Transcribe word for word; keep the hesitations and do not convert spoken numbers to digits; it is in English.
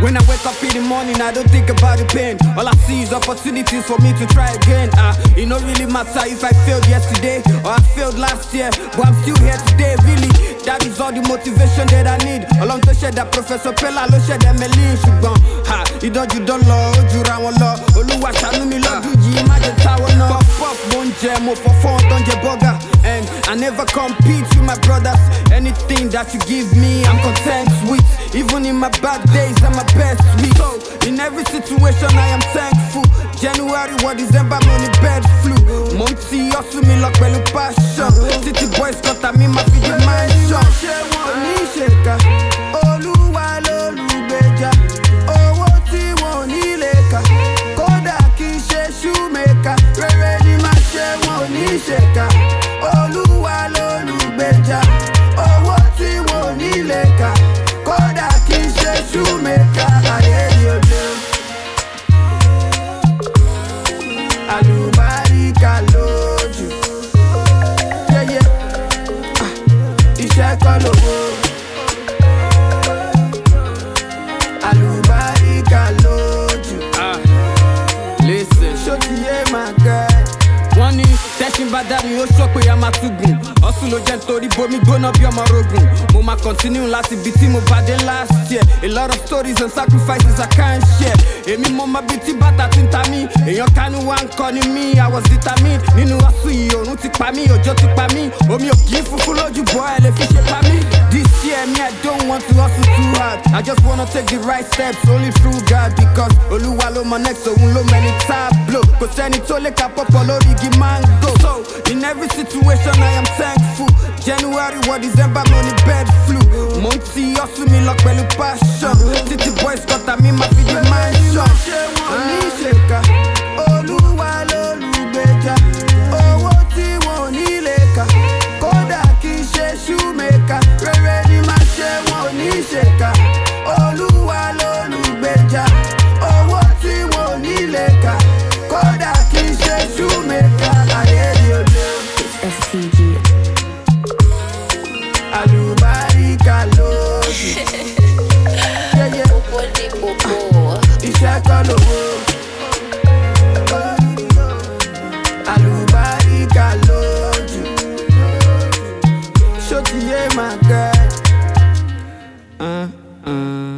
When I wake up in the morning, I don't think about the pain. All I see is opportunities for me to try again. Ah, it don't really matter if I failed yesterday or I failed last year, but I'm still here today, really. That is all the motivation that I need. Along to share that Professor Pella, lo share that Melin Shugbon. Ha, you don't you don't love, you round love. Oluwa shanu mi love you, imagine tower no. Pop pop bonje, mo for four donje burger. And I never compete with my brothers. Anything that you give me, I'm content with. Even in my bad days, I'm my best week. So, in every situation, I am thankful. January, what December, money bed flu. Monty, also me lock well passion. City boys got a me, my video mansion. Oluwa lolubeja, owo ti won ni leka. Koda ki se shoemaker, rere ni ma se won ni sheka. Oluwa lolubeja, owo ti won ni leka. Koda ki se shoemaker, aye yo de. Alubarika loju, yeah yeah. Ah, ise ko lowo. Alubarika loju. Ah, listen, shoti ye my guy. One ni testing badari o sọ pé a máa tugun. Hustle ló jẹ́ nítorí bomi gbóná bí ọmọ rogun. Mo máa continue láti bí tí mo bá dé last year. A lot of stories and sacrifices I can't share. Èmi mo máa bí tí bàtà ti ń ta mí. Èèyàn kánú wá ń kọ́ ni mí. I was determined. Nínú hustle yìí òòrùn ti pa mí, òjò ti pa mí. Omi ò kì í funfun lójú bọ́ ẹ lè fi ṣe pa mí. This year me I don't want to hustle too hard. I just wanna take the right steps only through God. Because Olúwa ló mọ next, òun ló mẹni tablo. Kò sẹ́ni tó lè ka pọ̀pọ̀ lórí igi mango. So, in every situation I am thankful. January, what December, money bed flu. Monty, hustle me lock pẹ̀lú passion. City boys got a me, my video mansion. Olúwa lolubeja, owó tí wọ́n ní leka. Kódà kì í ṣe shoemaker, rere ni ma ṣe wọ́n ní ṣèkà. Olúwa lolubeja, owó tí wọ́n ní leka. Kódà kì í ṣe shoemaker, ayé yóò dé. S T G. Alubarika loju. Yeah, yeah. Iṣẹ́ kọ́ lówó. Alubarika loju. Shoti ye my guy. Uh, uh.